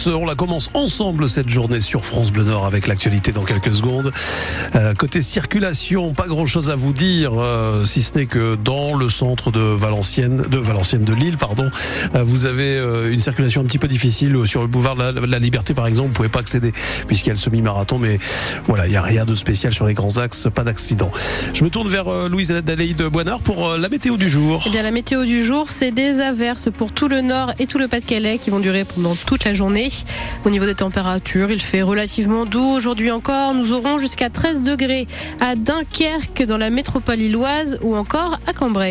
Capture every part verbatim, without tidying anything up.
tous. On la commence ensemble cette journée sur France Bleu Nord avec l'actualité dans quelques secondes. Euh, côté circulation, pas grand chose à vous dire, euh, si ce n'est que dans le centre de Valenciennes, de Valenciennes de Lille, pardon, euh, vous avez euh, une circulation un petit peu difficile sur le boulevard de la, la Liberté par exemple. Vous pouvez pas accéder puisqu'il y a le semi-marathon, mais voilà, il y a rien de spécial sur les grands axes, pas d'accident. Je me tourne vers euh, Louise Adélaïde Boinard pour euh, la météo du jour. Eh bien, la météo du jour, c'est des averses pour tout le nord et tout le Pas-de-Calais qui vont durer pendant toute la journée. Au niveau des températures, il fait relativement doux. Aujourd'hui encore, nous aurons jusqu'à treize degrés à Dunkerque dans la métropole lilloise ou encore à Cambrai.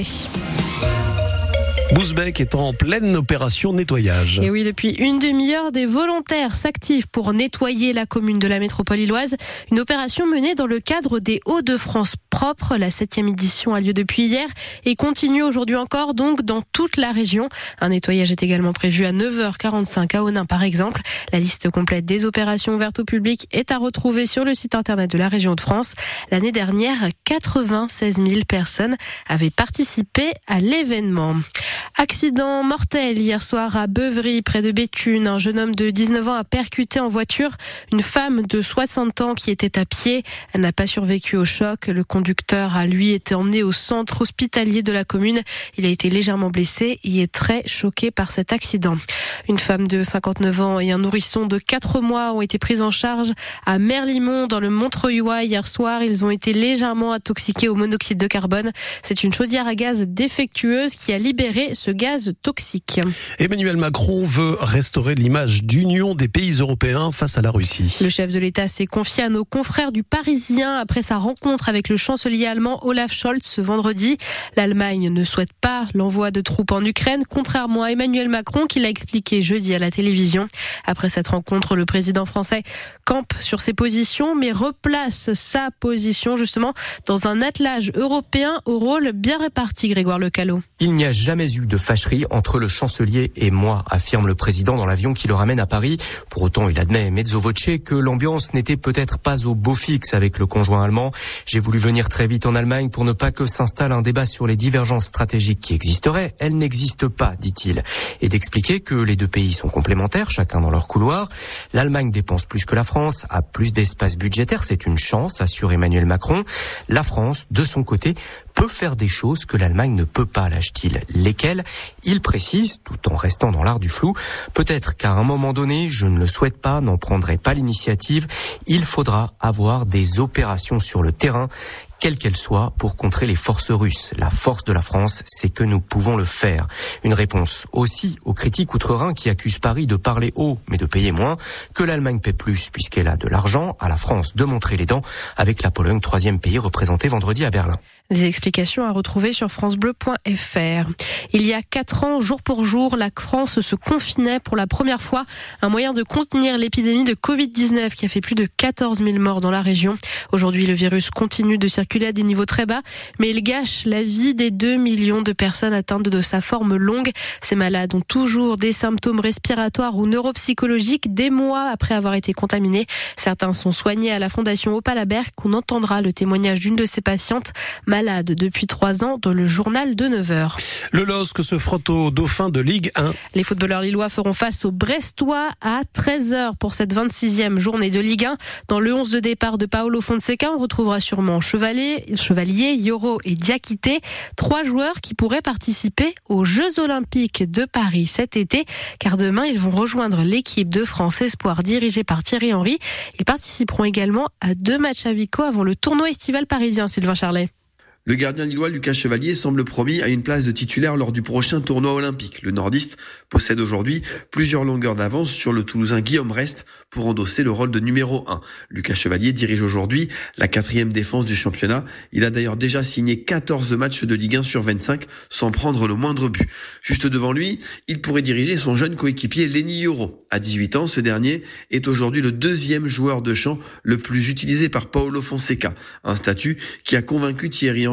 Bousbecq est en pleine opération nettoyage. Et oui, depuis une demi-heure, des volontaires s'activent pour nettoyer la commune de la métropole lilloise. Une opération menée dans le cadre des Hauts-de-France propres. La septième édition a lieu depuis hier et continue aujourd'hui encore, donc dans toute la région. Un nettoyage est également prévu à neuf heures quarante-cinq à Onnain, par exemple. La liste complète des opérations ouvertes au public est à retrouver sur le site internet de la région de France. L'année dernière, quatre-vingt-seize mille personnes avaient participé à l'événement. Accident mortel hier soir à Beuvry, près de Béthune. Un jeune homme de dix-neuf ans a percuté en voiture une femme de soixante ans qui était à pied. Elle n'a pas survécu au choc. Le conducteur a, lui, été emmené au centre hospitalier de la commune. Il a été légèrement blessé et est très choqué par cet accident. Une femme de cinquante-neuf ans et un nourrisson de quatre mois ont été pris en charge à Merlimont, dans le Montreuilois, hier soir. Ils ont été légèrement intoxiqués au monoxyde de carbone. C'est une chaudière à gaz défectueuse qui a libéré ce gaz toxique. Emmanuel Macron veut restaurer l'image d'union des pays européens face à la Russie. Le chef de l'État s'est confié à nos confrères du Parisien après sa rencontre avec le chancelier allemand Olaf Scholz ce vendredi. L'Allemagne ne souhaite pas l'envoi de troupes en Ukraine, contrairement à Emmanuel Macron qui l'a expliqué jeudi à la télévision. Après cette rencontre, le président français campe sur ses positions mais replace sa position justement dans un attelage européen au rôle bien réparti, Grégoire Lecallot. Il n'y a jamais eu de fâcherie entre le chancelier et moi, affirme le président dans l'avion qui le ramène à Paris. Pour autant, il admet mezzo voce que l'ambiance n'était peut-être pas au beau fixe avec le conjoint allemand. J'ai voulu venir très vite en Allemagne pour ne pas que s'installe un débat sur les divergences stratégiques qui existeraient. Elles n'existent pas, dit-il. Et d'expliquer que les deux pays sont complémentaires, chacun dans leur couloir. L'Allemagne dépense plus que la France, a plus d'espace budgétaire, c'est une chance, assure Emmanuel Macron. La France, de son côté, peut faire des choses que l'Allemagne ne peut pas, lâche-t-il. Lesquelles ? Il précise, tout en restant dans l'art du flou, peut-être qu'à un moment donné, je ne le souhaite pas, n'en prendrai pas l'initiative, il faudra avoir des opérations sur le terrain, quelle qu'elle soit, pour contrer les forces russes. La force de la France, c'est que nous pouvons le faire. Une réponse aussi aux critiques outre-Rhin qui accusent Paris de parler haut, mais de payer moins, que l'Allemagne paie plus puisqu'elle a de l'argent, à la France de montrer les dents, avec la Pologne, troisième pays représenté vendredi à Berlin. Des explications à retrouver sur francebleu point f r. Il y a quatre ans, jour pour jour, la France se confinait pour la première fois. Un moyen de contenir l'épidémie de covid dix-neuf qui a fait plus de quatorze mille morts dans la région. Aujourd'hui, le virus continue de circuler à des niveaux très bas, mais il gâche la vie des deux millions de personnes atteintes de sa forme longue. Ces malades ont toujours des symptômes respiratoires ou neuropsychologiques des mois après avoir été contaminés. Certains sont soignés à la Fondation Opalabert, qu'on entendra le témoignage d'une de ses patientes, malade depuis trois ans, dans le journal de neuf heures. Le L O S C se frotte aux dauphins de Ligue un. Les footballeurs lillois feront face aux Brestois à treize heures pour cette vingt-sixième journée de Ligue un. Dans le onze de départ de Paolo Fonseca, on retrouvera sûrement Chevalier, Chevalier, Yoro et Diakité. Trois joueurs qui pourraient participer aux Jeux Olympiques de Paris cet été, car demain, ils vont rejoindre l'équipe de France Espoir dirigée par Thierry Henry. Ils participeront également à deux matchs amicaux avant le tournoi estival parisien, Sylvain Charlet. Le gardien lillois Lucas Chevalier semble promis à une place de titulaire lors du prochain tournoi olympique. Le nordiste possède aujourd'hui plusieurs longueurs d'avance sur le Toulousain Guillaume Rest pour endosser le rôle de numéro un. Lucas Chevalier dirige aujourd'hui la quatrième défense du championnat. Il a d'ailleurs déjà signé quatorze matchs de Ligue un sur vingt-cinq sans prendre le moindre but. Juste devant lui, il pourrait diriger son jeune coéquipier Lenny Yoro. À dix-huit ans, ce dernier est aujourd'hui le deuxième joueur de champ le plus utilisé par Paolo Fonseca. Un statut qui a convaincu Thierry Henry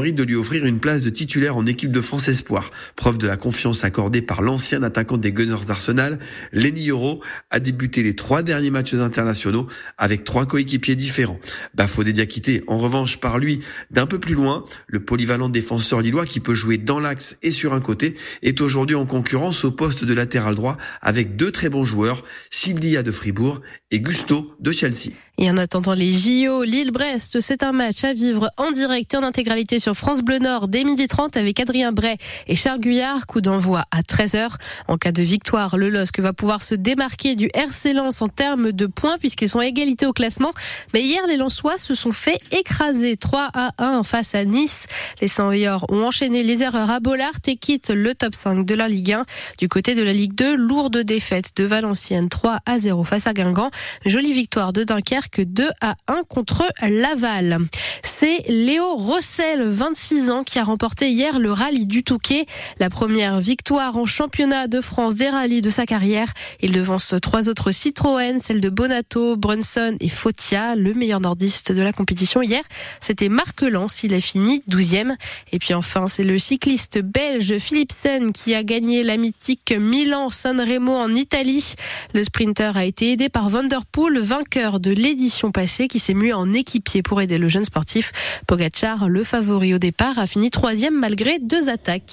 Henry de lui offrir une place de titulaire en équipe de France Espoir. Preuve de la confiance accordée par l'ancien attaquant des Gunners d'Arsenal, Lenny Yoro a débuté les trois derniers matchs internationaux avec trois coéquipiers différents. Bafodé Diakité, en revanche, par lui d'un peu plus loin. Le polyvalent défenseur lillois qui peut jouer dans l'axe et sur un côté est aujourd'hui en concurrence au poste de latéral droit avec deux très bons joueurs, Sildia de Fribourg et Gusto de Chelsea. Et en attendant les J O, Lille-Brest, c'est un match à vivre en direct et en intégralité sur France Bleu Nord dès midi trente avec Adrien Bray et Charles Guyard. Coup d'envoi à treize heures. En cas de victoire, le L O S C va pouvoir se démarquer du R C Lens en termes de points puisqu'ils sont à égalité au classement. Mais hier, les Lensois se sont fait écraser trois à un face à Nice. Les Saint-Veilleurs ont enchaîné les erreurs à Bollard et quittent le top cinq de la Ligue un. Du côté de la Ligue deux, lourde défaite de Valenciennes trois à zéro face à Guingamp. Jolie victoire de Dunkerque deux à un contre Laval. C'est Léo Rossel, vingt-six ans, qui a remporté hier le rallye du Touquet. La première victoire en championnat de France des rallyes de sa carrière. Il devance trois autres Citroën, celles de Bonato, Brunson et Fotia. Le meilleur nordiste de la compétition hier, c'était Marc Lens. Il a fini douzième. Et puis enfin, c'est le cycliste belge Philipsen qui a gagné la mythique Milan-San Remo en Italie. Le sprinter a été aidé par Van der Poel, vainqueur de l'édition passée, qui s'est mué en équipier pour aider le jeune sportif. Pogacar, le favori au départ, a fini troisième malgré deux attaques.